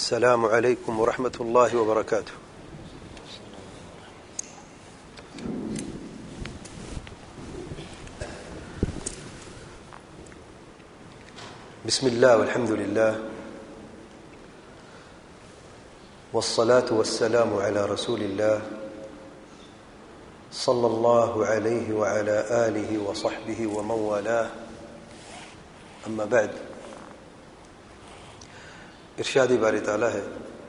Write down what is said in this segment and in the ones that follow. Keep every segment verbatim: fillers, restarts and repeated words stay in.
السلام عليكم ورحمة الله وبركاته. بسم الله والحمد لله والصلاة والسلام على رسول الله صلى الله عليه وعلى آله وصحبه ومن والاه. أما بعد، ارشادی باری تعالیٰ ہے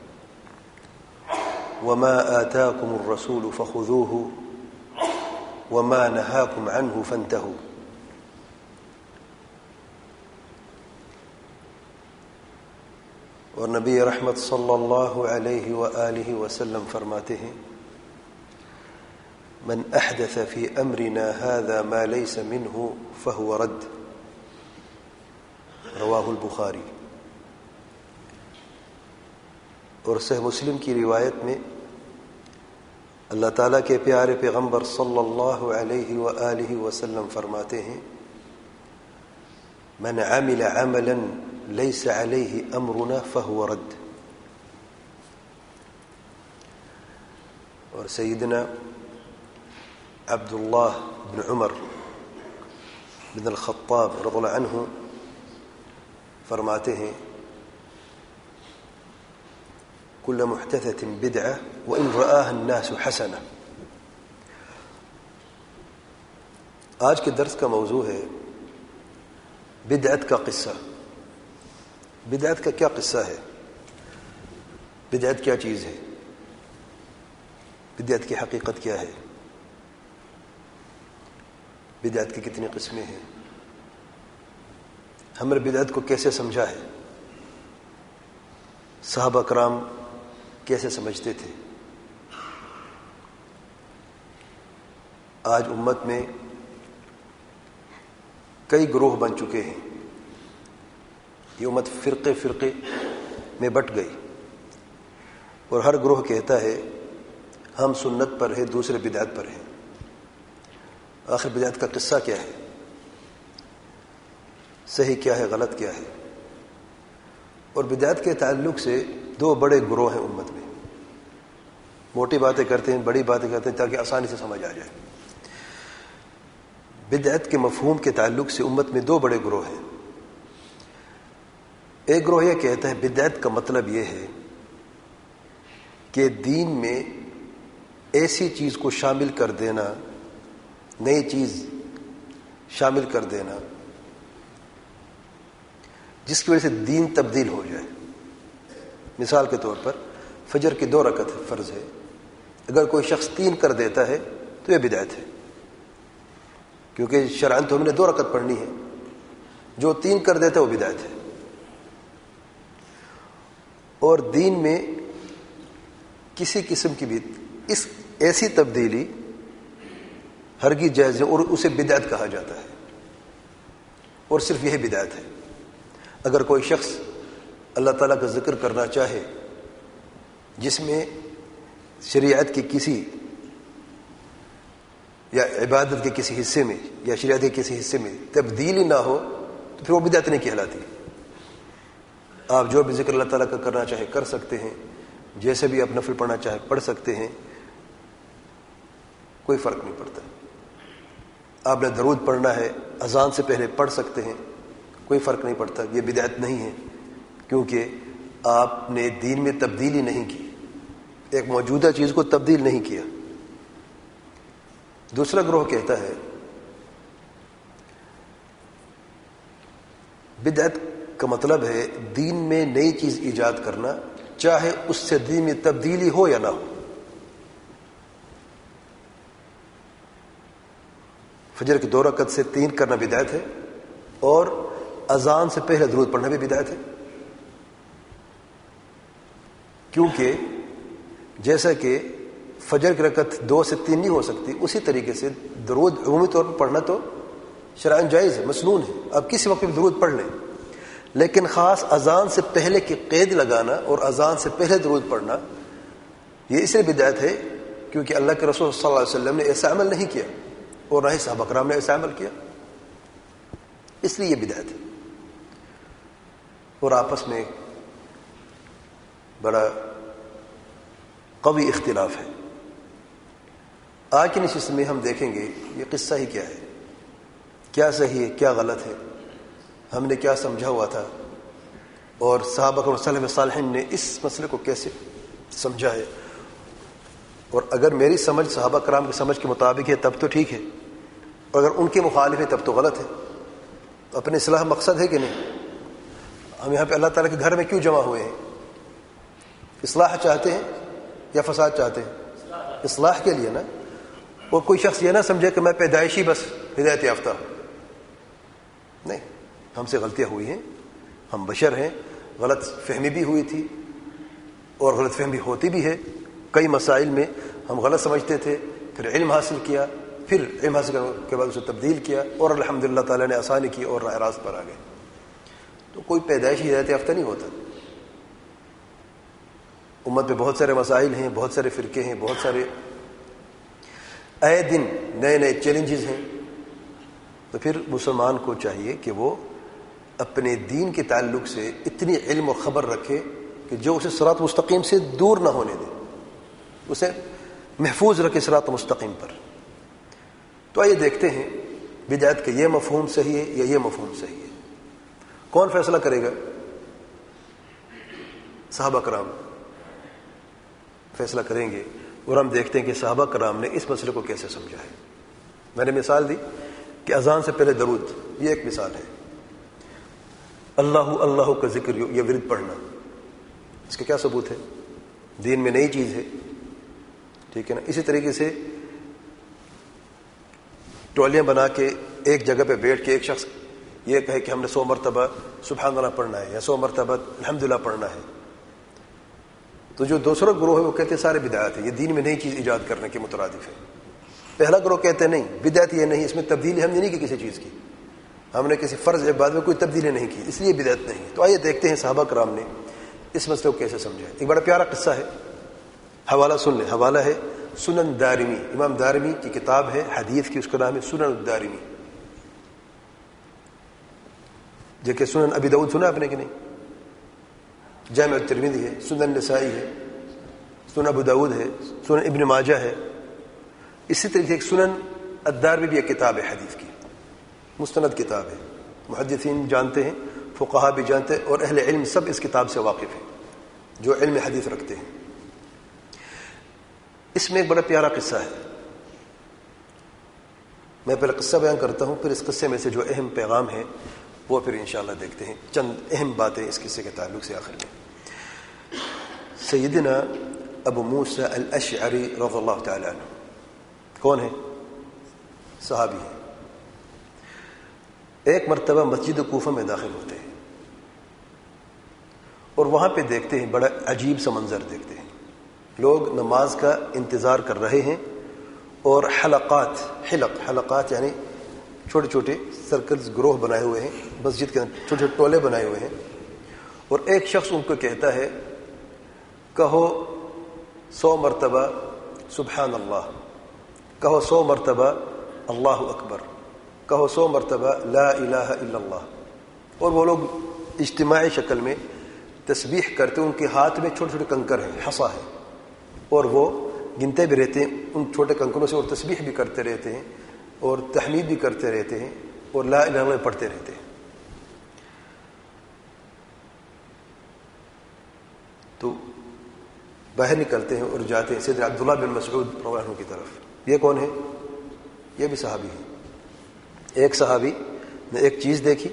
وَمَا آتَاكُمُ الرَّسُولُ فَخُذُوهُ وَمَا نَهَاكُمْ عَنْهُ فَانْتَهُوا. اور نبی رحمت صلی اللہ علیہ وآلہ وسلم فرماتے ہیں من احدث فی امرنا هذا ما ليس منه فهو رد. رواہ البخاری. اور صحیح مسلم کی روایت میں اللہ تعالیٰ کے پیارے پیغمبر صلی اللہ علیہ وآلہ وسلم فرماتے ہیں من عمل عملا ليس عليه امرنا فهو رد. اور سیدنا عبداللہ بن عمر بن الخطاب رضی اللہ عنہ فرماتے ہیں كل محدثة بدعة وإن رآها الناس حسنة. آج کے درس کا موضوع ہے بدعت کا قصہ. بدعت کا کیا قصہ ہے؟ بدعت کیا چیز ہے؟ بدعت کی حقیقت کیا ہے؟ بدعت کی کتنی قسمیں ہیں؟ ہم نے بدعت کو کیسے سمجھا ہے؟ صحابہ کرام کیسے سمجھتے تھے؟ آج امت میں کئی گروہ بن چکے ہیں. یہ امت فرقے فرقے میں بٹ گئی اور ہر گروہ کہتا ہے ہم سنت پر ہیں، دوسرے بدعت پر ہیں. آخر بدعت کا قصہ کیا ہے؟ صحیح کیا ہے، غلط کیا ہے؟ اور بدعت کے تعلق سے دو بڑے گروہ ہیں امت میں. موٹی باتیں کرتے ہیں، بڑی باتیں کرتے ہیں تاکہ آسانی سے سمجھ آ جائے. بدعت کے مفہوم کے تعلق سے امت میں دو بڑے گروہ ہیں. ایک گروہ یہ کہتا ہے بدعت کا مطلب یہ ہے کہ دین میں ایسی چیز کو شامل کر دینا، نئی چیز شامل کر دینا جس کی وجہ سے دین تبدیل ہو جائے. مثال کے طور پر فجر کی دو رکعت فرض ہے، اگر کوئی شخص تین کر دیتا ہے تو یہ بدعت ہے، کیونکہ شرعاً تو ہم نے دو رکعت پڑھنی ہے. جو تین کر دیتا ہے وہ بدعت ہے. اور دین میں کسی قسم کی بھی اس ایسی تبدیلی ہرگز جائز ہے اور اسے بدعت کہا جاتا ہے. اور صرف یہی بدعت ہے. اگر کوئی شخص اللہ تعالیٰ کا ذکر کرنا چاہے جس میں شریعت کی کسی یا عبادت کے کسی حصے میں یا شریعت کے کسی حصے میں تبدیلی نہ ہو تو پھر وہ بدعت نہیں کہلاتی. آپ جو بھی ذکر اللہ تعالیٰ کا کرنا چاہے کر سکتے ہیں، جیسے بھی آپ نفل پڑھنا چاہے پڑھ سکتے ہیں، کوئی فرق نہیں پڑتا. آپ نے درود پڑھنا ہے اذان سے پہلے پڑھ سکتے ہیں، کوئی فرق نہیں پڑتا. یہ بدعت نہیں ہے، کیونکہ آپ نے دین میں تبدیلی نہیں کی، ایک موجودہ چیز کو تبدیل نہیں کیا. دوسرا گروہ کہتا ہے بدعت کا مطلب ہے دین میں نئی چیز ایجاد کرنا، چاہے اس سے دین میں تبدیلی ہو یا نہ ہو. فجر کی دو رکعت سے تین کرنا بدعت ہے، اور اذان سے پہلے درود پڑھنا بھی بدعت ہے. کیونکہ جیسا کہ فجر کی رکعت دو سے تین نہیں ہو سکتی، اسی طریقے سے درود عمومی طور پر پڑھنا تو شرعاً جائز ہے، مسنون ہے. آپ کسی وقت بھی درود پڑھ لیں، لیکن خاص اذان سے پہلے کی قید لگانا اور اذان سے پہلے درود پڑھنا یہ اس لیے بدعت ہے کیونکہ اللہ کے رسول صلی اللہ علیہ وسلم نے ایسا عمل نہیں کیا اور نہ ہی صحابہ کرام نے ایسا عمل کیا، اس لیے یہ بدعت ہے. اور آپس میں بڑا قوی اختلاف ہے. آج کی نشست میں ہم دیکھیں گے یہ قصہ ہی کیا ہے، کیا صحیح ہے، کیا غلط ہے، ہم نے کیا سمجھا ہوا تھا، اور صحابہ اور سلف صالحین نے اس مسئلے کو کیسے سمجھا ہے. اور اگر میری سمجھ صحابہ کرام کی سمجھ کے مطابق ہے تب تو ٹھیک ہے، اور اگر ان کے مخالف ہے تب تو غلط ہے. اپنے اصلاح مقصد ہے کہ نہیں؟ ہم یہاں پہ اللہ تعالیٰ کے گھر میں کیوں جمع ہوئے ہیں؟ اصلاح چاہتے ہیں یا فساد چاہتے ہیں؟ اصلاح کے لیے نا. اور کوئی شخص یہ نہ سمجھے کہ میں پیدائشی بس ہدایت یافتہ ہوں. نہیں، ہم سے غلطیاں ہوئی ہیں، ہم بشر ہیں، غلط فہمی بھی ہوئی تھی اور غلط فہمی ہوتی بھی ہے. کئی مسائل میں ہم غلط سمجھتے تھے، پھر علم حاصل کیا، پھر علم حاصل کرنے کے بعد اسے تبدیل کیا، اور الحمدللہ تعالیٰ نے آسانی کی اور راہ راست پر آ گئے. تو کوئی پیدائشی ہدایت یافتہ نہیں ہوتا. امت میں بہت سارے مسائل ہیں، بہت سارے فرقے ہیں، بہت سارے آئے دن نئے نئے چیلنجز ہیں. تو پھر مسلمان کو چاہیے کہ وہ اپنے دین کے تعلق سے اتنی علم اور خبر رکھے کہ جو اسے صراط مستقیم سے دور نہ ہونے دے، اسے محفوظ رکھے صراط مستقیم پر. تو آئیے دیکھتے ہیں بدعت کا یہ مفہوم صحیح ہے یا یہ مفہوم صحیح ہے. کون فیصلہ کرے گا؟ صحابہ کرام فیصلہ کریں گے. اور ہم دیکھتے ہیں کہ صحابہ کرام نے اس مسئلے کو کیسے سمجھا ہے. میں نے مثال دی کہ اذان سے پہلے درود، یہ ایک مثال ہے. اللہ اللہ کا ذکر، یہ ورد پڑھنا، اس کا کیا ثبوت ہے؟ دین میں نئی چیز ہے، ٹھیک ہے نا. اسی طریقے سے ٹولیاں بنا کے ایک جگہ پہ بیٹھ کے ایک شخص یہ کہے کہ ہم نے سو مرتبہ سبحان اللہ پڑھنا ہے یا سو مرتبہ الحمدللہ پڑھنا ہے، تو جو دوسرا گروہ ہے وہ کہتے ہیں سارے بدعات ہے، یہ دین میں نئی چیز ایجاد کرنے کے مترادف ہے. پہلا گروہ کہتے ہیں نہیں، بدعت یہ نہیں، اس میں تبدیلی ہم نے نہیں کی کسی چیز کی، ہم نے کسی فرض عبادت میں کوئی تبدیلی نہیں کی، اس لیے بدعت نہیں. تو آئیے دیکھتے ہیں صحابہ کرام نے اس مسئلے کو کیسے سمجھا. ایک بڑا پیارا قصہ ہے، حوالہ سن لیں. حوالہ ہے سنن دارمی، امام دارمی کی کتاب ہے حدیث کی، اس کا نام ہے سنن الدارمی. جیسے سنن ابی داؤد سنا آپ نے کہ نہیں؟ جامع ترمذی ہے، سنن نسائی ہے، سنن ابو داؤد ہے، سنن ابن ماجہ ہے. اسی طریقے سے ایک سنن الدارمی بھی ایک کتاب ہے حدیث کی، مستند کتاب ہے. محدثین جانتے ہیں، فقہا بھی جانتے ہیں، اور اہل علم سب اس کتاب سے واقف ہیں جو علم حدیث رکھتے ہیں. اس میں ایک بڑا پیارا قصہ ہے. میں پہلے قصہ بیان کرتا ہوں، پھر اس قصے میں سے جو اہم پیغام ہے وہ پھر انشاءاللہ دیکھتے ہیں. چند اہم باتیں اس قصے کے تعلق سے آخر میں. سیدنا ابو موسیٰ الاشعری رضی اللہ تعالی عنہ کون ہے؟ صحابی ہے. ایک مرتبہ مسجد کوفہ میں داخل ہوتے ہیں اور وہاں پہ دیکھتے ہیں بڑا عجیب سا منظر دیکھتے ہیں. لوگ نماز کا انتظار کر رہے ہیں اور حلقات، حلق حلقات یعنی چھوٹے چھوٹے سرکلز، گروہ بنائے ہوئے ہیں مسجد کے اندر، چھوٹے چھوٹے ٹولے بنائے ہوئے ہیں. اور ایک شخص ان کو کہتا ہے کہو سو مرتبہ سبحان اللہ، کہو سو مرتبہ اللہ اکبر، کہو سو مرتبہ لا الہ الا اللہ. اور وہ لوگ اجتماعی شکل میں تسبیح کرتے ہیں. ان کے ہاتھ میں چھوٹے چھوٹے کنکر ہیں، حصا ہے، اور وہ گنتے بھی رہتے ہیں ان چھوٹے کنکروں سے، اور تسبیح بھی کرتے رہتے ہیں اور تحمید بھی کرتے رہتے ہیں اور لا الہ الا اللہ پڑھتے رہتے ہیں. تو باہر نکلتے ہیں اور جاتے ہیں سیدنا عبداللہ بن مسعود رضی اللہ عنہ کی طرف. یہ کون ہے؟ یہ بھی صحابی ہے. ایک صحابی نے ایک چیز دیکھی،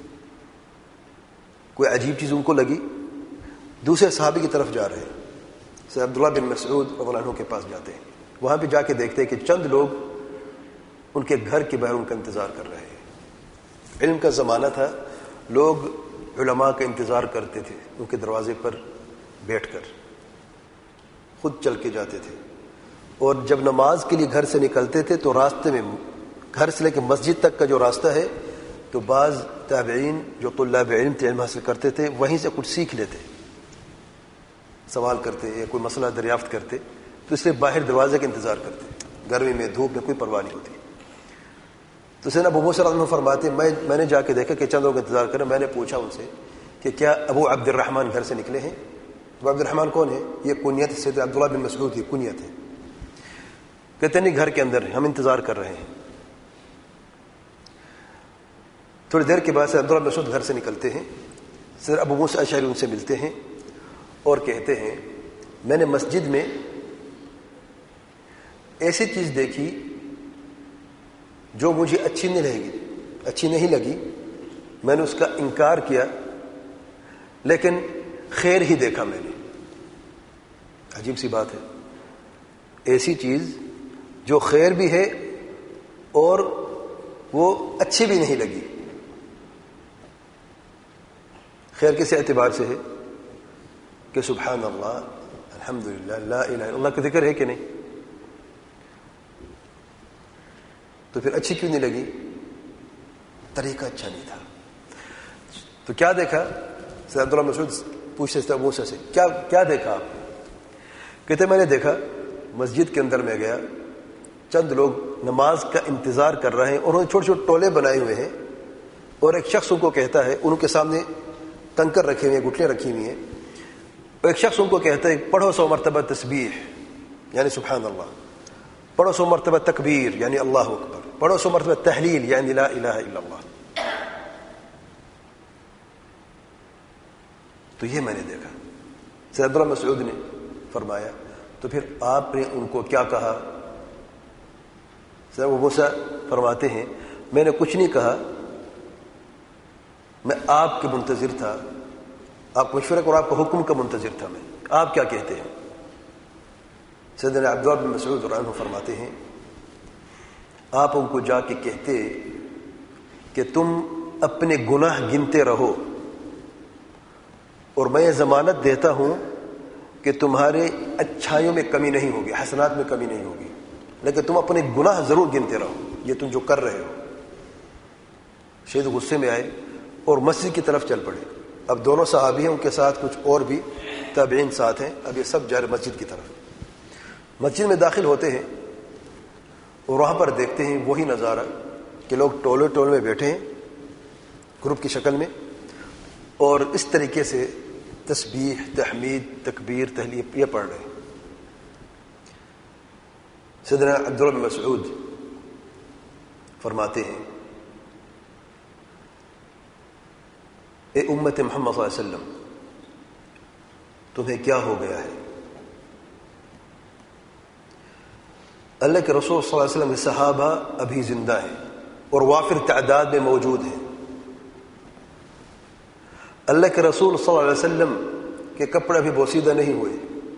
کوئی عجیب چیز ان کو لگی، دوسرے صحابی کی طرف جا رہے ہیں. سیدنا عبداللہ بن مسعود رضی اللہ عنہ کے پاس جاتے ہیں. وہاں پہ جا کے دیکھتے ہیں کہ چند لوگ ان کے گھر کے باہر ان کا انتظار کر رہے ہیں. علم کا زمانہ تھا، لوگ علماء کا انتظار کرتے تھے ان کے دروازے پر بیٹھ کر، خود چل کے جاتے تھے. اور جب نماز کے لیے گھر سے نکلتے تھے تو راستے میں، گھر سے لے کے مسجد تک کا جو راستہ ہے، تو بعض تابعین جو طلاب علم تھے، علم حاصل کرتے تھے، وہیں سے کچھ سیکھ لیتے، سوال کرتے یا کوئی مسئلہ دریافت کرتے، تو اس لیے باہر دروازے کا انتظار کرتے. گرمی میں، دھوپ میں کوئی پرواہ نہیں ہوتی. تو سیدنا ابو موسیٰ رضی اللہ عنہ فرماتے میں میں نے جا کے دیکھا کہ چند لوگ انتظار کریں. میں نے پوچھا ان سے کہ کیا ابو عبد الرحمن گھر سے نکلے ہیں؟ ابو عبد الرحمن کون ہے؟ یہ کنیت سید عبداللہ بن مسعود کی کنیت ہے. کہتے نہیں گھر کے اندر ہم انتظار کر رہے ہیں. تھوڑی دیر کے بعد سید عبداللہ بن مسعود گھر سے نکلتے ہیں. سید ابو موسیٰ اشعری ان سے ملتے ہیں اور کہتے ہیں میں نے مسجد میں ایسی چیز دیکھی جو مجھے اچھی نہیں لگی اچھی نہیں لگی میں نے اس کا انکار کیا لیکن خیر ہی دیکھا میں نے. عجیب سی بات ہے, ایسی چیز جو خیر بھی ہے اور وہ اچھی بھی نہیں لگی. خیر کس اعتبار سے ہے کہ سبحان اللہ الحمدللہ لا الہ الا اللہ کا ذکر ہے کہ نہیں, تو پھر اچھی کیوں نہیں لگی؟ طریقہ اچھا نہیں تھا. تو کیا دیکھا؟ سید عبداللہ مسعود پوچھتے تھے موسیٰ سے کیا کیا دیکھا آپ؟ کہتے میں نے دیکھا مسجد کے اندر میں گیا, چند لوگ نماز کا انتظار کر رہے ہیں اور انہوں نے چھوٹے چھوٹے ٹولے بنائے ہوئے ہیں اور ایک شخص ان کو کہتا ہے, ان کے سامنے کنکر رکھے ہوئے ہیں, گٹھلیاں رکھی ہوئی ہیں, اور ایک شخص ان کو کہتا ہے پڑھو سو مرتبہ تسبیح یعنی سبحان اللہ, پڑھو سو مرتبہ تکبیر یعنی اللہ اکبر, پڑھو سو مرتبہ تحلیل یعنی لا الہ الا اللہ. تو یہ میں نے دیکھا. سید عبداللہ مسعود نے فرمایا تو پھر آپ نے ان کو کیا کہا؟ سید ابو موسیٰ فرماتے ہیں میں نے کچھ نہیں کہا, میں آپ کے منتظر تھا, آپ مشورے اور آپ کا حکم کا منتظر تھا میں, آپ کیا کہتے ہیں؟ سیدنا عبداللہ بن مسعود رضی اللہ عنہ فرماتے ہیں آپ ان کو جا کے کہتے کہ تم اپنے گناہ گنتے رہو اور میں یہ ضمانت دیتا ہوں کہ تمہارے اچھائیوں میں کمی نہیں ہوگی, حسنات میں کمی نہیں ہوگی, لیکن تم اپنے گناہ ضرور گنتے رہو, یہ تم جو کر رہے ہو. شہید غصے میں آئے اور مسجد کی طرف چل پڑے. اب دونوں صحابی ہیں, ان کے ساتھ کچھ اور بھی تابعین ساتھ ہیں, اب یہ سب جا رہے مسجد کی طرف. مسجد میں داخل ہوتے ہیں اور وہاں پر دیکھتے ہیں وہی نظارہ کہ لوگ ٹولے ٹولے میں بیٹھے ہیں گروپ کی شکل میں اور اس طریقے سے تسبیح تحمید تکبیر تحلیل یہ پڑھ رہے ہیں. سیدنا عبداللہ بن مسعود فرماتے ہیں اے امت محمد صلی اللہ علیہ وسلم تمہیں کیا ہو گیا ہے؟ اللہ کے رسول صلی اللہ علیہ وسلم کے صحابہ ابھی زندہ ہیں اور وافر تعداد میں موجود ہیں. اللہ کے رسول صلی اللہ علیہ وسلم کے کپڑے ابھی بوسیدہ نہیں ہوئے,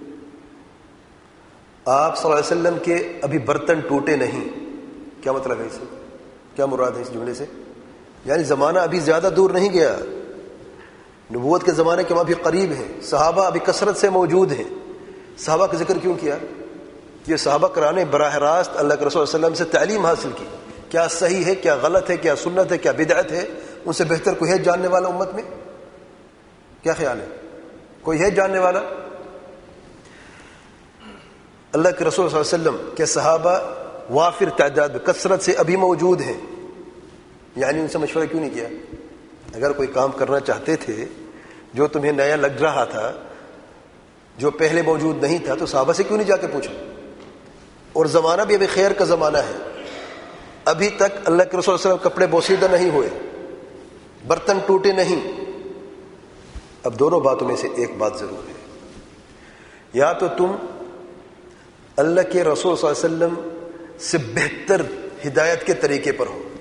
آپ صلی اللہ علیہ وسلم کے ابھی برتن ٹوٹے نہیں. کیا مطلب ہے اسے؟ کیا مراد ہے اس جملے سے؟ یعنی زمانہ ابھی زیادہ دور نہیں گیا, نبوت کے زمانے کے وہاں بھی قریب ہیں, صحابہ ابھی کثرت سے موجود ہیں. صحابہ کا ذکر کیوں کیا؟ یہ صحابہ کرام نے براہ راست اللہ کے رسول صلی اللہ علیہ وسلم سے تعلیم حاصل کی, کیا صحیح ہے, کیا غلط ہے, کیا سنت ہے, کیا بدعت ہے. ان سے بہتر کوئی ہے جاننے والا امت میں؟ کیا خیال ہے, کوئی ہے جاننے والا؟ اللہ کے رسول صلی اللہ علیہ وسلم کے صحابہ وافر تعداد میں کثرت سے ابھی موجود ہیں, یعنی ان سے مشورہ کیوں نہیں کیا؟ اگر کوئی کام کرنا چاہتے تھے جو تمہیں نیا لگ رہا تھا, جو پہلے موجود نہیں تھا, تو صحابہ سے کیوں نہیں جا کے پوچھا؟ اور زمانہ بھی ابھی خیر کا زمانہ ہے, ابھی تک اللہ کے رسول صلی اللہ علیہ وسلم کپڑے بوسیدہ نہیں ہوئے, برتن ٹوٹے نہیں. اب دونوں باتوں میں سے ایک بات ضرور ہے, یا تو تم اللہ کے رسول صلی اللہ علیہ وسلم سے بہتر ہدایت کے طریقے پر ہو,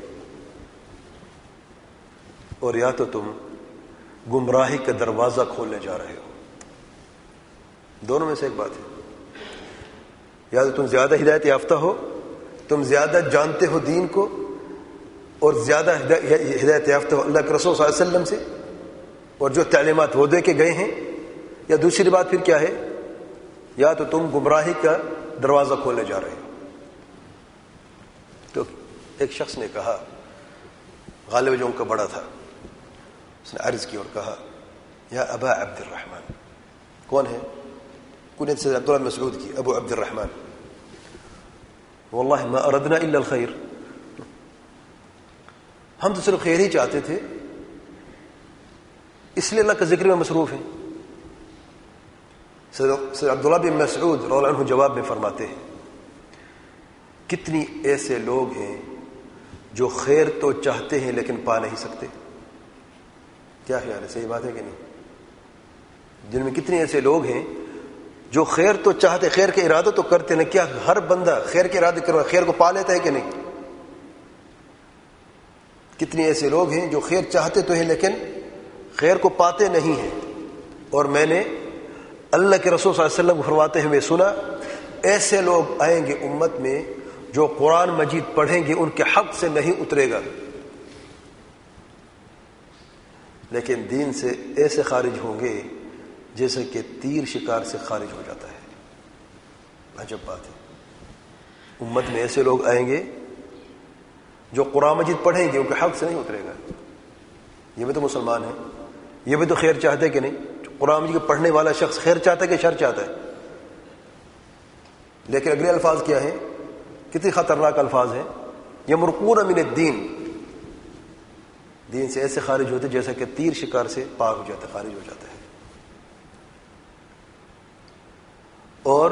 اور یا تو تم گمراہی کا دروازہ کھولنے جا رہے ہو. دونوں میں سے ایک بات ہے, یا تو تم زیادہ ہدایت یافتہ ہو, تم زیادہ جانتے ہو دین کو اور زیادہ ہدایت یافتہ ہو اللہ کے رسول صلی اللہ علیہ وسلم سے اور جو تعلیمات وہ دے کے گئے ہیں, یا دوسری بات پھر کیا ہے, یا تو تم گمراہی کا دروازہ کھولنے جا رہے ہو. تو ایک شخص نے کہا, غالب جو ان کا بڑا تھا, اس نے عرض کی اور کہا یا ابا عبد الرحمن. کون ہے؟ کنیت سے عبداللہ مسعود کی, ابو عبد الرحمن. واللہ ما اردنا الا الخیر, ہم تو صرف خیر ہی چاہتے تھے, اس لیے اللہ کا ذکر میں مصروف ہیں. سید عبداللہ بن مسعود رضی اللہ عنہ جواب میں فرماتے ہیں کتنی ایسے لوگ ہیں جو خیر تو چاہتے ہیں لیکن پا نہیں سکتے. کیا خیال ہے، صحیح بات ہے کہ نہیں؟ جن میں کتنے ایسے لوگ ہیں جو خیر تو چاہتے، خیر کے ارادہ تو کرتے ہیں، کیا ہر بندہ خیر کے ارادے کر خیر کو پا لیتا ہے کہ نہیں؟ کتنے ایسے لوگ ہیں جو خیر چاہتے تو ہیں لیکن خیر کو پاتے نہیں ہیں. اور میں نے اللہ کے رسول صلی اللہ علیہ وسلم کو فرماتے ہوئے سنا ایسے لوگ آئیں گے امت میں جو قرآن مجید پڑھیں گے ان کے حق سے نہیں اترے گا، لیکن دین سے ایسے خارج ہوں گے جیسے کہ تیر شکار سے خارج ہو جاتا ہے. عجب بات ہے. امت میں ایسے لوگ آئیں گے جو قرآن مجید پڑھیں گے ان کے حق سے نہیں اترے گا. یہ بھی تو مسلمان ہیں، یہ بھی تو خیر چاہتے ہیں کہ نہیں؟ قرآن مجید پڑھنے والا شخص خیر چاہتا ہے کہ شر چاہتا ہے؟ لیکن اگلے الفاظ کیا ہیں؟ کتنی خطرناک الفاظ ہیں. یمرقون من الدین، دین سے ایسے خارج ہوتے جیسا کہ تیر شکار سے پار ہو جاتا ہے، خارج ہو جاتا ہے. اور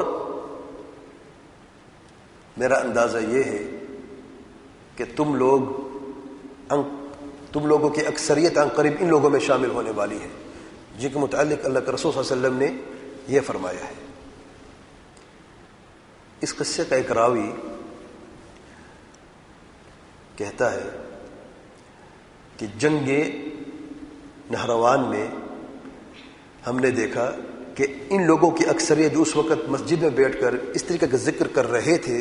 میرا اندازہ یہ ہے کہ تم لوگ تم لوگوں کی اکثریت عن قریب ان لوگوں میں شامل ہونے والی ہے جن کے متعلق اللہ کے رسول صلی اللہ علیہ وسلم نے یہ فرمایا ہے. اس قصے کا ایک راوی کہتا ہے کہ جنگ نہروان میں ہم نے دیکھا کہ ان لوگوں کی اکثریت جو اس وقت مسجد میں بیٹھ کر اس طریقے کا ذکر کر رہے تھے،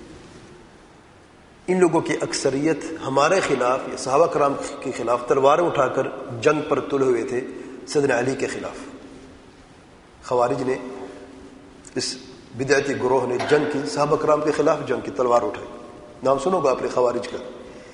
ان لوگوں کی اکثریت ہمارے خلاف یا صحابہ کرام کے خلاف تلواریں اٹھا کر جنگ پر تلے ہوئے تھے سیدنا علی کے خلاف. خوارج نے، اس بدعتی گروہ نے جنگ کی، صحابہ کرام کے خلاف جنگ کی، تلوار اٹھائی. نام سنو گا آپ نے خوارج کا.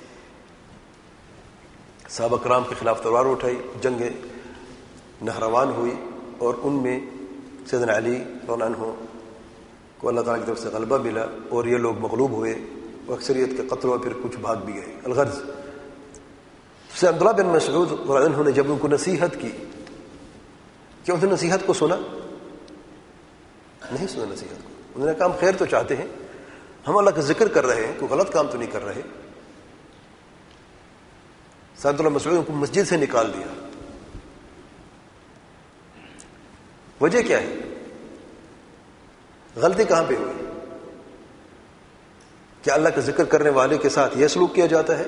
صحابہ کرام کے خلاف تلوار اٹھائی، جنگ نہروان ہوئی اور ان میں سیدنا علی رضی اللہ عنہ کو اللہ تعالیٰ کی طرف سے غلبہ ملا اور یہ لوگ مغلوب ہوئے اور اکثریت کے قتل اور پھر کچھ بھاگ بھی گئے. الغرض سیدنا عبداللہ بن مسعود رضی اللہ عنہ نے جب ان کو نصیحت کی، کیا انہوں نے نصیحت کو سنا؟ نہیں سنا نصیحت کو. انہوں نے کہا ہم خیر تو چاہتے ہیں، ہم اللہ کا ذکر کر رہے ہیں، کوئی غلط کام تو نہیں کر رہے. سیدنا عبداللہ مسعود ان کو مسجد سے نکال دیا. وجہ کیا ہے؟ غلطی کہاں پہ ہوئی؟ کیا اللہ کا ذکر کرنے والے کے ساتھ یہ سلوک کیا جاتا ہے؟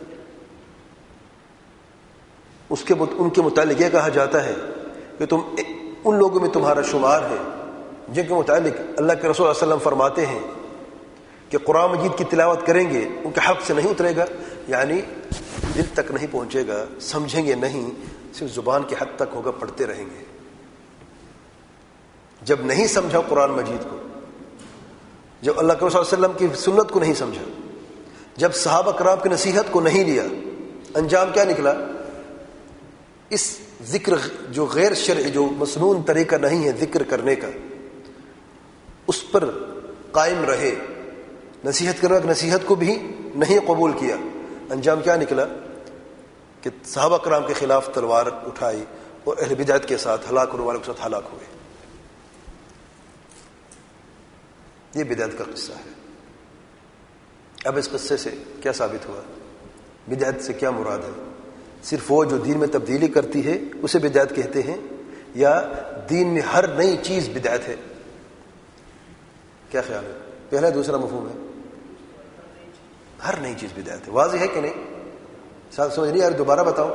اس کے ان کے متعلق یہ کہا جاتا ہے کہ تم ان لوگوں میں تمہارا شمار ہے جن کے متعلق اللہ کے رسول صلی اللہ علیہ وسلم فرماتے ہیں کہ قرآن مجید کی تلاوت کریں گے ان کے حق سے نہیں اترے گا، یعنی دل تک نہیں پہنچے گا، سمجھیں گے نہیں، صرف زبان کے حد تک ہوگا، پڑھتے رہیں گے. جب نہیں سمجھا قرآن مجید کو، جب اللہ کے رسول صلی اللہ علیہ وسلم کی سنت کو نہیں سمجھا، جب صحابہ کرام کی نصیحت کو نہیں لیا، انجام کیا نکلا؟ اس ذکر جو غیر شرعی، جو مسنون طریقہ نہیں ہے ذکر کرنے کا، اس پر قائم رہے، نصیحت کرنے کی نصیحت کو بھی نہیں قبول کیا. انجام کیا نکلا؟ کہ صحابہ کرام کے خلاف تلوار اٹھائی اور اہل بدعت کے ساتھ ہلاک ہونے والوں کے ساتھ ہلاک ہوئے. یہ بدعت کا قصہ ہے. اب اس قصے سے کیا ثابت ہوا؟ بدعت سے کیا مراد ہے؟ صرف وہ جو دین میں تبدیلی کرتی ہے اسے بدعت کہتے ہیں، یا دین میں ہر نئی چیز بدعت ہے؟ کیا خیال ہے؟ پہلا دوسرا مفہوم ہے، ہر نئی چیز بدعت ہے. واضح ہے کہ نہیں؟ ساتھ سمجھ نہیں آ رہی؟ دوبارہ بتاؤ.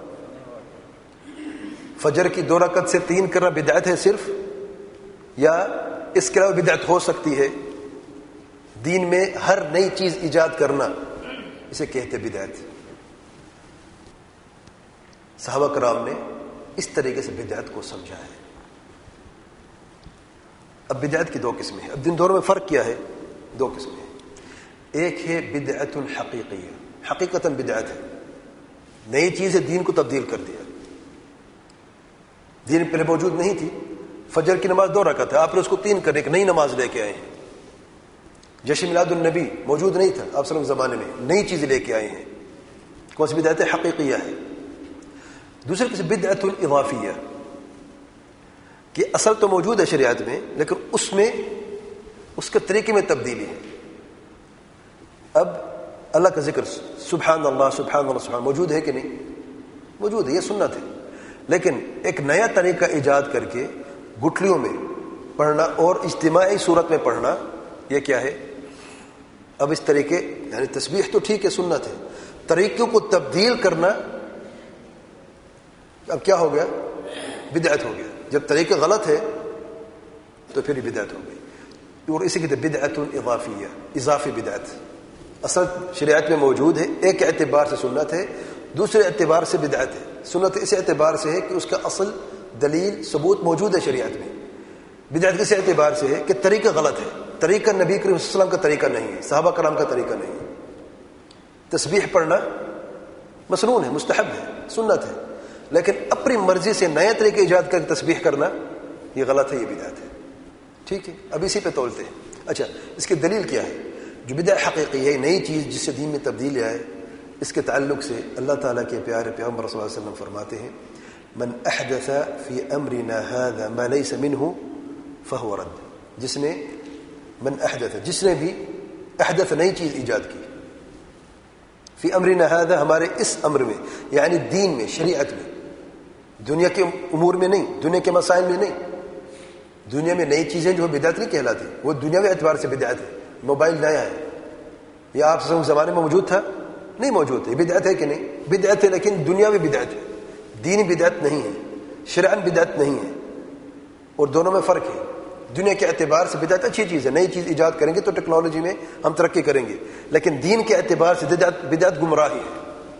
فجر کی دو رکعت سے تین کرنا بدعت ہے صرف، یا اس کے علاوہ بدعت ہو سکتی ہے؟ دین میں ہر نئی چیز ایجاد کرنا اسے کہتے بدعت. صحابہ کرام نے اس طریقے سے بدعت کو سمجھا ہے. اب بدعت کی دو قسمیں ہیں. اب دن دور میں فرق کیا ہے؟ دو قسمیں ہیں. ایک ہے بدعت حقیقیہ، حقیقتاً بدعت ہے، نئی چیز ہے، دین کو تبدیل کر دیا. دین پہلے موجود نہیں تھی. فجر کی نماز دو رکعت ہے، آپ نے اس کو تین کرنے کی نئی نماز لے کے آئے ہیں. جشن میلاد النبی موجود نہیں تھا آپ صلی اللہ علیہ وسلم زمانے میں، نئی چیز لے کے آئے ہیں. کون سی بدعت حقیقیہ ہے؟ دوسری قسم بدعت الاضافیہ، کہ اصل تو موجود ہے شریعت میں، لیکن اس میں اس کے طریقے میں تبدیلی ہے. اب اللہ کا ذکر سبحان اللہ سبحان اللہ سبحان موجود ہے کہ نہیں؟ موجود ہے، یہ سنت ہے. لیکن ایک نیا طریقہ ایجاد کر کے گٹھلیوں میں پڑھنا اور اجتماعی صورت میں پڑھنا، یہ کیا ہے؟ اب اس طریقے یعنی تسبیح تو ٹھیک ہے سنت ہے، طریقوں کو تبدیل کرنا اب کیا ہو گیا؟ بدعت ہو گیا. جب طریقہ غلط ہے تو پھر بدعت ہو گئی. اور اسی کی بدعت اضافیہ، اضافی بدعت. اصل شریعت میں موجود ہے، ایک اعتبار سے سنت ہے، دوسرے اعتبار سے بدعت ہے. سنت اس اعتبار سے ہے کہ اس کا اصل دلیل ثبوت موجود ہے شریعت میں. بدعت کس اعتبار سے ہے کہ طریقہ غلط ہے، طریقہ نبی کریم صلی اللہ علیہ وسلم کا طریقہ نہیں ہے، صحابہ کرام کا طریقہ نہیں ہے. تسبیح پڑھنا مسنون ہے، مستحب ہے، سنت ہے، لیکن اپنی مرضی سے نیا طریقہ ایجاد کر کے تسبیح کرنا یہ غلط ہے، یہ بدعت ہے. ٹھیک ہے، اب اسی پہ تولتے ہیں. اچھا، اس کی دلیل کیا ہے؟ جو بدعت حقیقی ہے، نئی چیز جس سے دین میں تبدیلی آئے، اس کے تعلق سے اللہ تعالیٰ کے پیارے پیغمبر صلی اللہ علیہ وسلم فرماتے ہیں من احدث فی امرنا هذا ما ليس منه فهو رد. جس نے من احدث جس نے بھی احدث نئی چیز ایجاد کی، فی امرنا هذا ہمارے اس امر میں، یعنی دین میں، شریعت میں، دنیا کے امور میں نہیں، دنیا کے مسائل میں نہیں. دنیا میں نئی چیزیں جو بدعت نہیں کہلاتی، وہ دنیاوی اعتبار سے بدعت ہے. موبائل نیا ہے، یہ آپ سے زمانے میں موجود تھا؟ نہیں موجود ہے. بدعت ہے کہ نہیں؟ بدعت ہے، لیکن دنیاوی بدعت ہے، دینی بدعت نہیں ہے، شرعن بدعت نہیں ہے. اور دونوں میں فرق ہے. دنیا کے اعتبار سے بدعت اچھی چیز ہے، نئی چیز ایجاد کریں گے تو ٹیکنالوجی میں ہم ترقی کریں گے، لیکن دین کے اعتبار سے بدعت بدعت گمراہی ہے.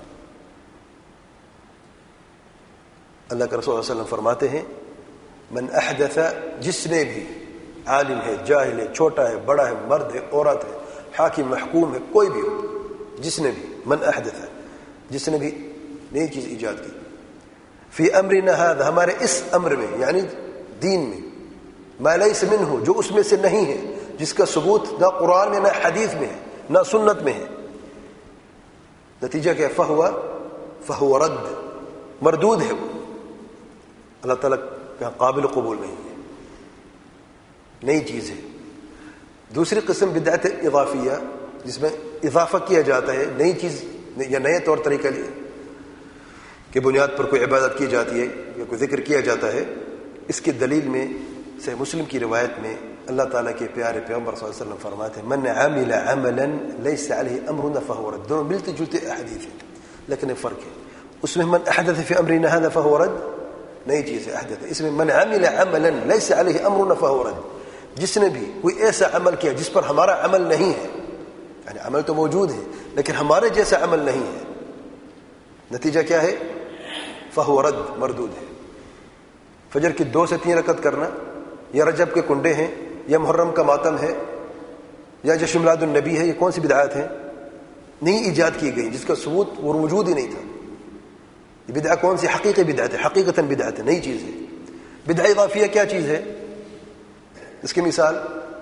اللہ کے رسول صلی اللہ علیہ وسلم فرماتے ہیں من احدث جس نے بھی، عالم ہے، جاہل ہے، چھوٹا ہے، بڑا ہے، مرد ہے، عورت ہے، حاکم محکوم ہے، کوئی بھی ہو، جس نے بھی، من احدث جس نے بھی نئی چیز ایجاد کی، فی امرنا ھذا ہمارے اس امر میں، یعنی دین میں، ما لیس منہ جو اس میں سے نہیں ہے، جس کا ثبوت نہ قرآن میں نہ حدیث میں ہے نہ سنت میں ہے. نتیجہ کیا؟ فہو فہو رد، مردود ہے، وہ اللہ تعالیٰ کا قابل قبول نہیں ہے، نئی چیز ہے. دوسری قسم بدعت اضافیہ، جس میں اضافہ کیا جاتا ہے، نئی چیز یا نئے طور طریقہ کی بنیاد پر کوئی عبادت کی جاتی ہے یا کوئی ذکر کیا جاتا ہے. اس کی دلیل میں صحیح مسلم کی روایت میں اللہ تعالیٰ کے پیارے پیغمبر صلی اللہ علیہ وسلم فرماتے ہیں من عمل عملا لیس علیہ امرنا فہو رد. دونوں ملتے جلتے احادیث ہیں، لیکن ایک فرق ہے. اس میں من احدث فی امرنا ھذا فہو رد، نئی چیز ہے، احدث. اس میں من عمل عملا لیس علیہ امرنا فہو رد، جس نے بھی کوئی ایسا عمل کیا جس پر ہمارا عمل نہیں ہے، یعنی عمل تو موجود ہے لیکن ہمارے جیسا عمل نہیں ہے. نتیجہ کیا ہے؟ فہو رد، مردود ہے. فجر کی دو سے تین رکعت کرنا، یا رجب کے کنڈے ہیں، یا محرم کا ماتم ہے، یا جشن میلاد النبی ہے، یہ کون سی بدعات ہیں؟ نئی ایجاد کی گئی جس کا ثبوت وہ موجود ہی نہیں تھا. یہ بدعت کون سی؟ حقیقی بدعت ہے، حقیقتاً بدعت ہے، نئی چیز ہے. بدعت اضافیہ کیا چیز ہے؟ اس کی مثال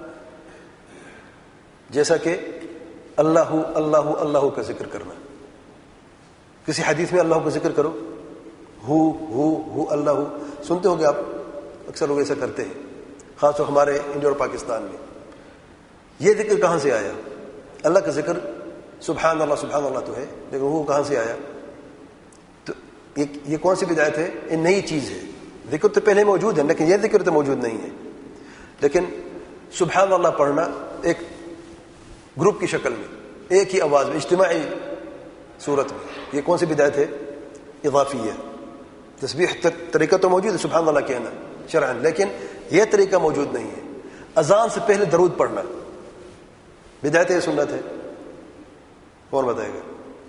جیسا کہ اللہ اللہ اللہ کا ذکر کرنا. کسی حدیث میں اللہ کا ذکر کرو، ہو ہو ہو اللہ ہو، سنتے ہو گے آپ، اکثر لوگ ایسا کرتے ہیں، خاص طور ہمارے انڈیا اور پاکستان میں. یہ ذکر کہاں سے آیا؟ اللہ کا ذکر سبحان اللہ سبحان اللہ تو ہے، لیکن وہ کہاں سے آیا؟ تو یہ کون سی بدعت ہے؟ یہ نئی چیز ہے. ذکر تو پہلے موجود ہے لیکن یہ ذکر تو موجود نہیں ہے. لیکن سبحان اللہ پڑھنا ایک گروپ کی شکل میں، ایک ہی آواز میں، اجتماعی صورت میں، یہ کون سی بدعت ہے؟ اضافیہ. تسبیح طریقہ تو موجود ہے، سبحان اللہ کہنا شرعاً، لیکن یہ طریقہ موجود نہیں ہے. اذان سے پہلے درود پڑھنا بدعت ہے، سنت ہے؟ کون بتائے گا؟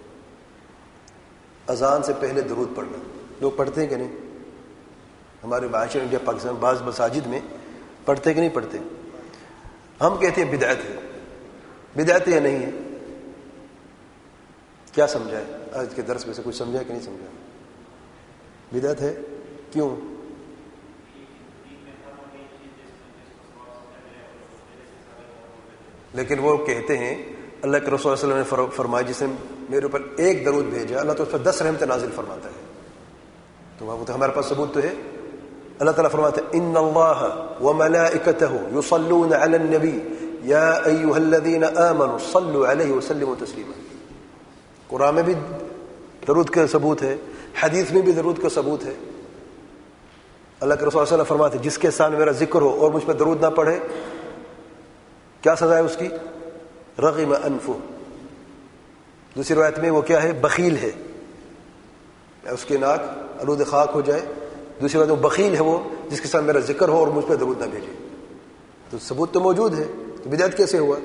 اذان سے پہلے درود پڑھنا لوگ پڑھتے ہیں کہ نہیں؟ ہمارے معاشرے انڈیا پاکستان بعض مساجد میں پڑھتے کہ نہیں پڑھتے؟ ہم کہتے ہیں بدعت ہے. بدعت یا نہیں ہے؟ کیا سمجھا ہے آج کے درس میں سے؟ کچھ سمجھا کہ نہیں سمجھا؟ بدعت ہے کیوں؟ لیکن وہ کہتے ہیں اللہ کے رسول صلی اللہ علیہ وسلم نے فرمایا جس نے میرے اوپر ایک درود بھیجا اللہ تو اس پر دس رحمت نازل فرماتا ہے. تو وہ تو ہمارے پاس ثبوت تو ہے اللہ تعالیٰ فرماتے ہیں ان اللہ وملائکتہ یصلون علی النبی یا ایھا الذین آمنوا صلوا علیہ وسلموا تسلیما. قرآن میں بھی درود کا ثبوت ہے, حدیث میں بھی درود کا ثبوت ہے. اللہ کے رسول صلی اللہ علیہ وسلم فرماتے ہیں جس کے سامنے میرا ذکر ہو اور مجھ پہ درود نہ پڑھے کیا سزا ہے اس کی؟ رغم انفہ. دوسری روایت میں وہ کیا ہے؟ بخیل ہے, اس کے ناک آلود خاک ہو جائے. دوسری بات وہ بخیل ہے وہ جس کے ساتھ میرا ذکر ہو اور مجھ پہ درود نہ بھیجے. تو ثبوت تو موجود ہے, تو بدعت کیسے ہوا؟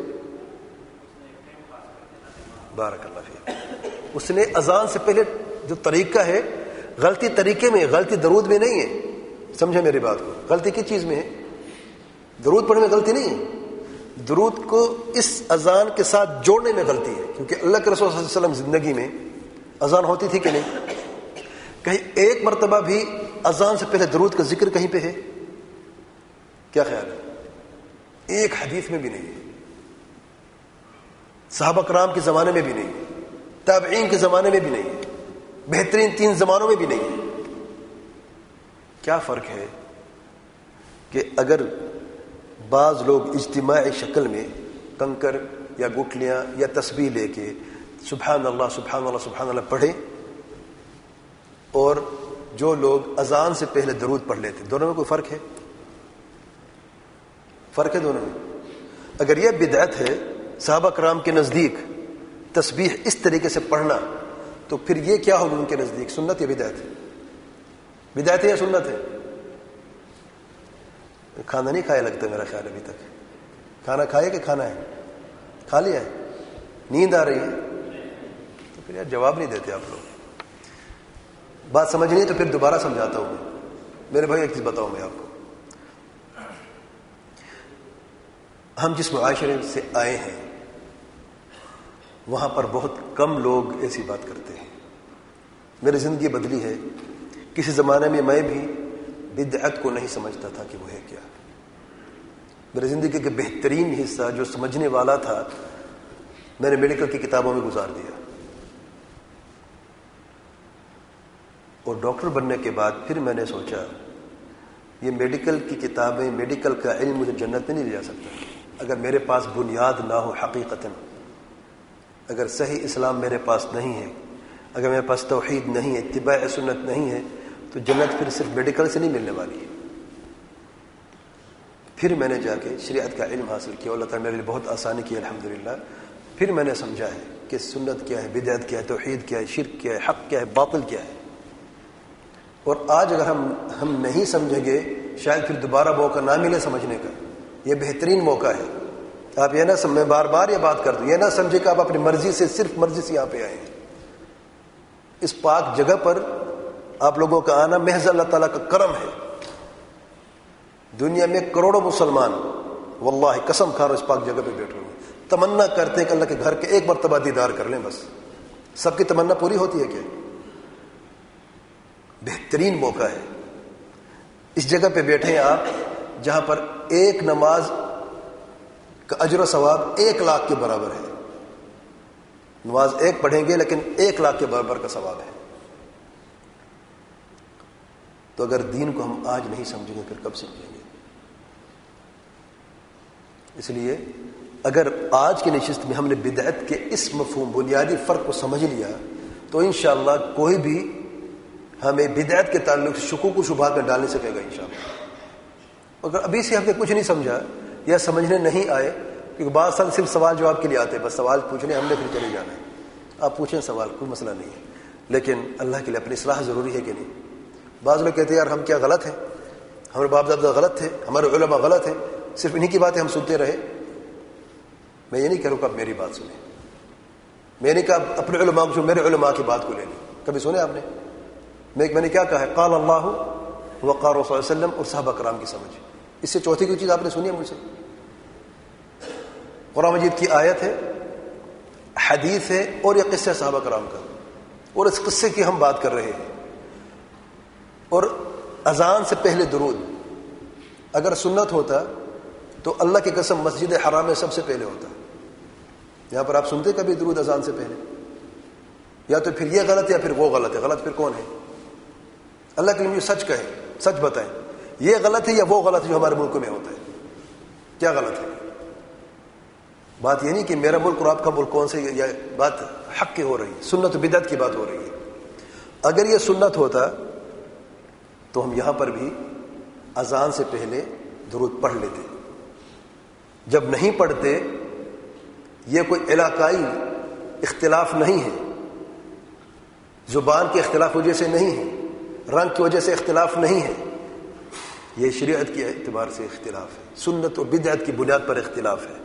بارک اللہ فیک. اس نے اذان سے پہلے جو طریقہ ہے غلطی طریقے میں, غلطی درود میں نہیں ہے. سمجھے میری بات کو؟ غلطی کس چیز میں ہے؟ درود پڑھنے میں غلطی نہیں ہے, درود کو اس اذان کے ساتھ جوڑنے میں غلطی ہے. کیونکہ اللہ کے رسول صلی اللہ علیہ وسلم زندگی میں اذان ہوتی تھی کہ نہیں؟ کہیں ایک مرتبہ بھی اذان سے پہلے درود کا ذکر کہیں پہ ہے؟ کیا خیال ہے؟ ایک حدیث میں بھی نہیں ہے, صحابہ کرام کے زمانے میں بھی نہیں ہے, تابعین کے زمانے میں بھی نہیں ہے, بہترین تین زمانوں میں بھی نہیں ہے. کیا فرق ہے کہ اگر بعض لوگ اجتماعی شکل میں کنکر یا گٹلیاں یا تسبیح لے کے سبحان اللہ سبحان اللہ سبحان اللہ پڑھیں, اور جو لوگ اذان سے پہلے درود پڑھ لیتے, دونوں میں کوئی فرق ہے؟ فرق ہے دونوں میں. اگر یہ بدعت ہے صحابہ کرام کے نزدیک تسبیح اس طریقے سے پڑھنا, تو پھر یہ کیا ہوگا ان کے نزدیک؟ سنت یا بدعت؟ بدعت ہے یا سنت ہے؟ کھانا نہیں کھایا لگتا میرا خیال ابھی تک. کھانا کھائے کہ کھانا ہے؟ کھا لیا ہے. نیند آ رہی ہے تو پھر یار جواب نہیں دیتے آپ لوگ. بات سمجھ نہیں تو پھر دوبارہ سمجھاتا ہوں میں. میرے بھائی ایک چیز بتاؤں میں آپ کو, ہم جس معاشرے سے آئے ہیں وہاں پر بہت کم لوگ ایسی بات کرتے ہیں. میری زندگی بدلی ہے. کسی زمانے میں میں بھی بدعت کو نہیں سمجھتا تھا کہ وہ ہے کیا. میری زندگی کا بہترین حصہ جو سمجھنے والا تھا میں نے میڈیکل کی کتابوں میں گزار دیا, اور ڈاکٹر بننے کے بعد پھر میں نے سوچا یہ میڈیکل کی کتابیں, میڈیکل کا علم مجھے جنت میں نہیں لے جا سکتا اگر میرے پاس بنیاد نہ ہو. حقیقتاً اگر صحیح اسلام میرے پاس نہیں ہے, اگر میرے پاس توحید نہیں ہے, اتباع سنت نہیں ہے, تو جنت پھر صرف میڈیکل سے نہیں ملنے والی ہے. پھر میں نے جا کے شریعت کا علم حاصل کیا, اللہ تعالیٰ میرے لیے بہت آسانی کی الحمدللہ. پھر میں نے سمجھا ہے کہ سنت کیا ہے, بدعت کیا ہے, توحید کیا ہے, شرک کیا ہے, حق کیا ہے, باطل کیا ہے. اور آج اگر ہم ہم نہیں سمجھیں گے شاید پھر دوبارہ موقع نہ ملے سمجھنے کا. یہ بہترین موقع ہے. آپ یہ نہ سم... میں بار بار یہ بات کر دوں, یہ نہ سمجھے کہ آپ اپنی مرضی سے, صرف مرضی سے یہاں پہ آئے ہیں. اس پاک جگہ پر آپ لوگوں کا آنا محض اللہ تعالیٰ کا کرم ہے. دنیا میں کروڑوں مسلمان واللہ قسم کھا رہا اس پاک جگہ پہ بیٹھے ہوئے تمنا کرتے ہیں کہ اللہ کے گھر کے ایک مرتبہ دیدار کر لیں. بس سب کی تمنا پوری ہوتی ہے کیا؟ بہترین موقع ہے. اس جگہ پہ بیٹھے ہیں آپ جہاں پر ایک نماز کا اجر و ثواب ایک لاکھ کے برابر ہے. نماز ایک پڑھیں گے لیکن ایک لاکھ کے برابر کا ثواب ہے. تو اگر دین کو ہم آج نہیں سمجھیں گے پھر کب سمجھیں گے؟ اس لیے اگر آج کی نشست میں ہم نے بدعت کے اس مفہوم بنیادی فرق کو سمجھ لیا تو انشاءاللہ کوئی بھی ہمیں بدعت کے تعلق سے شکوک و شبہات میں ڈال نہیں سکے گا انشاءاللہ. اگر ابھی سے ہم نے کچھ نہیں سمجھا یا سمجھنے نہیں آئے, کیونکہ بعض سال صرف سوال جواب کے لیے آتے ہیں, بس سوال پوچھنے ہم نے پھر چلے جانا ہے. آپ پوچھیں سوال, کوئی مسئلہ نہیں ہے, لیکن اللہ کے لیے اپنی اصلاح ضروری ہے کہ نہیں. بعض لوگ کہتے ہیں یار ہم کیا غلط ہیں, ہمارے باپ دادا غلط تھے, ہمارے علماء غلط ہیں, صرف انہی کی باتیں ہم سنتے رہے. میں یہ نہیں کہہ رہا کہ آپ میری بات سنیں, میں نے کہا اپنے علماء کو, میرے علماء کی بات کو لے لیں. کبھی سنے آپ نے؟ میں میں نے کیا کہا ہے؟ قال اللہ وقال رسول اللہ علیہ وسلم اور صحابہ کرام کی سمجھ. اس سے چوتھی کوئی چیز آپ نے سنی ہے مجھ سے؟ قرآن مجید کی آیت ہے, حدیث ہے, اور یہ قصہ صحابہ کرام کا, اور اس قصے کی ہم بات کر رہے ہیں. اور اذان سے پہلے درود اگر سنت ہوتا تو اللہ کی قسم مسجد حرام میں سب سے پہلے ہوتا. یہاں پر آپ سنتے کبھی درود اذان سے پہلے؟ یا تو پھر یہ غلط ہے یا پھر وہ غلط ہے. غلط پھر کون ہے؟ اللہ کے لیے مجھے سچ کہیں, سچ بتائیں یہ غلط ہے یا وہ غلط ہے جو ہمارے ملک میں ہوتا ہے؟ کیا غلط ہے؟ بات یہ نہیں کہ میرا ملک اور آپ کا ملک کون سے، یا بات حق کی ہو رہی ہے، سنت و بدعت کی بات ہو رہی ہے۔ اگر یہ سنت ہوتا تو ہم یہاں پر بھی اذان سے پہلے درود پڑھ لیتے۔ جب نہیں پڑھتے، یہ کوئی علاقائی اختلاف نہیں ہے، زبان کے اختلاف وجہ سے نہیں ہے، رنگ کی وجہ سے اختلاف نہیں ہے، یہ شریعت کے اعتبار سے اختلاف ہے، سنت و بدعت کی بنیاد پر اختلاف ہے۔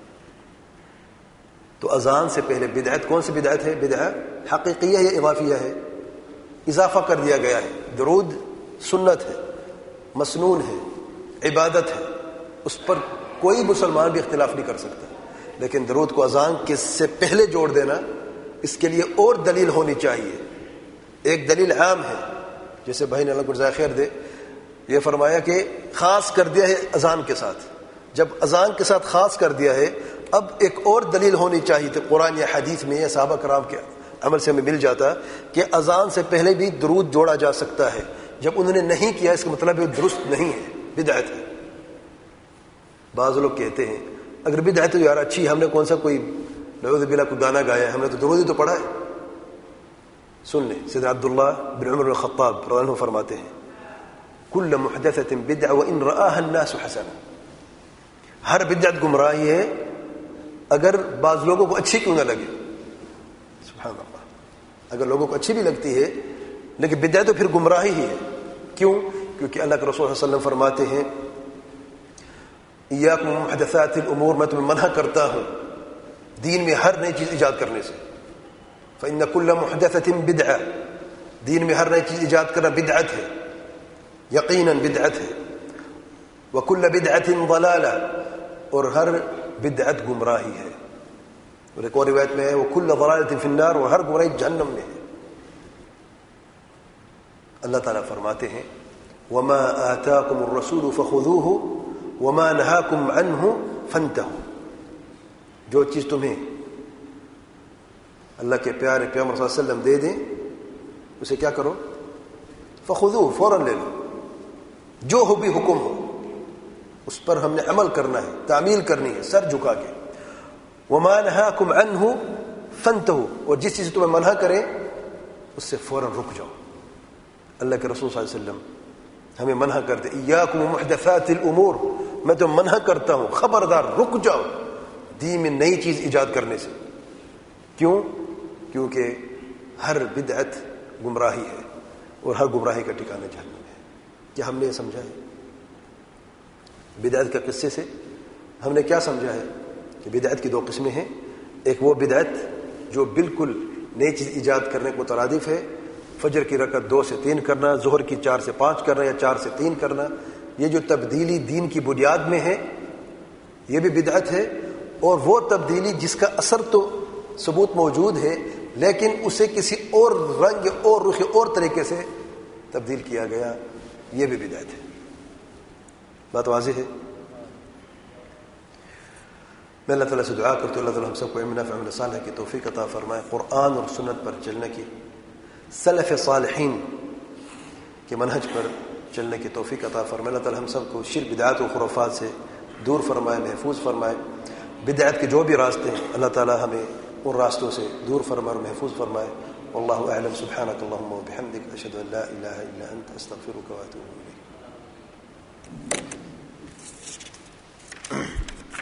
تو اذان سے پہلے بدعت، کون سی بدعت ہے؟ بدعت حقیقیہ یا اضافیہ ہے؟ اضافہ کر دیا گیا ہے۔ درود سنت ہے، مسنون ہے، عبادت ہے، اس پر کوئی مسلمان بھی اختلاف نہیں کر سکتا، لیکن درود کو اذان کے سے پہلے جوڑ دینا، اس کے لیے اور دلیل ہونی چاہیے۔ ایک دلیل عام ہے، جیسے بھائی نے اللہ کو جزائے خیر دے، یہ فرمایا کہ خاص کر دیا ہے اذان کے ساتھ۔ جب اذان کے ساتھ خاص کر دیا ہے، اب ایک اور دلیل ہونی چاہیے تھی، قرآن یا حدیث میں یا صحابہ کرام کے عمل سے ہمیں مل جاتا کہ اذان سے پہلے بھی درود جوڑا جا سکتا ہے۔ جب انہوں نے نہیں کیا، اس کا مطلب ہے درست نہیں ہے، بدعت ہے۔ بعض لوگ کہتے ہیں اگر بدعت ہے تو یار اچھی، ہم نے کون سا کوئی نعوذ باللہ کوئی گانا گایا ہے، ہم نے تو درود ہی تو پڑھا ہے۔ سن لیں، سیدنا عبداللہ بن عمر بن الخطاب رضی اللہ عنہ فرماتے ہیں کل محدثۃ بدعۃ وان رآها الناس حسنہ، ہر بدعت گمراہی ہے اگر بعض لوگوں کو اچھی کیوں نہ لگے۔ سبحان اللہ، اگر لوگوں کو اچھی بھی لگتی ہے لیکن بدعت تو پھر گمراہی ہی ہے۔ کیوں؟ کیونکہ اللہ کے رسول صلی اللہ علیہ وسلم فرماتے ہیں ایاکم محدثات الامور، میں تمہیں منع کرتا ہوں دین میں ہر نئی چیز ایجاد کرنے سے۔ فإن كل محدثۃ بدعہ، دین میں ہر نئی چیز ایجاد کرنا بدعت ہے، یقیناً بدعت ہے۔ وكل بدعۃ ضلالہ، اور ہر بدعت گمراہی ہے۔ اور ایک اور روایت میں ہے وكل ضلالۃ فی النار، اور ہر گمراہی جہنم میں ہے۔ اللہ تعالیٰ فرماتے ہیں وما آتاکم الرسول فخذوہ وما نہاکم عنہ فانتہوا، جو چیز تمہیں اللہ کے پیارے پیغمبر صلی اللہ علیہ وسلم دے دیں اسے کیا کرو؟ فخذوہ، فوراً لے لو، جو ہو بھی حکم ہو اس پر ہم نے عمل کرنا ہے، تعمیل کرنی ہے سر جھکا کے۔ وما نہاکم عنہ فانتہوا، اور جس چیز تمہیں منع کرے اس سے فوراً رک جاؤ۔ اللہ کے رسول صلی اللہ علیہ وسلم ہمیں منع کرتے ایاکم محدثات الامور، میں تو منع کرتا ہوں خبردار رک جاؤ دین میں نئی چیز ایجاد کرنے سے۔ کیوں؟ کیونکہ ہر بدعت گمراہی ہے اور ہر گمراہی کا ٹھکانہ جہنم ہے۔ کیا ہم نے یہ سمجھا ہے؟ بدعت کے قصے سے ہم نے کیا سمجھا ہے کہ بدعت کی دو قسمیں ہیں۔ ایک وہ بدعت جو بالکل نئی چیز ایجاد کرنے کو مترادف ہے، فجر کی رکعت دو سے تین کرنا، ظہر کی چار سے پانچ کرنا یا چار سے تین کرنا، یہ جو تبدیلی دین کی بنیاد میں ہے یہ بھی بدعت ہے۔ اور وہ تبدیلی جس کا اثر تو ثبوت موجود ہے لیکن اسے کسی اور رنگ اور رخ اور طریقے سے تبدیل کیا گیا، یہ بھی بدعت ہے۔ بات واضح ہے؟ میں اللہ تعالیٰ سے دعا کرتا ہوں اللہ تعالیٰ ہم سب کو علم نافع عمل صالح کی توفیق عطا فرمائے، قرآن اور سنت پر چلنے کی، سلف صالحین کے منہج پر چلنے کی توفیق عطا فرمائے۔ اللہ تعالیٰ ہم سب کو شرک بدعات و خرافات سے دور فرمائے، محفوظ فرمائے۔ بدعت کے جو بھی راستے ہیں اللہ تعالیٰ ہمیں ان راستوں سے دور فرمائے اور محفوظ فرمائے۔ واللہ اعلم، سبحانک اللہم و بحمدک، اشہد ان لا الہ الا انت، استغفرک و اتوب الیک۔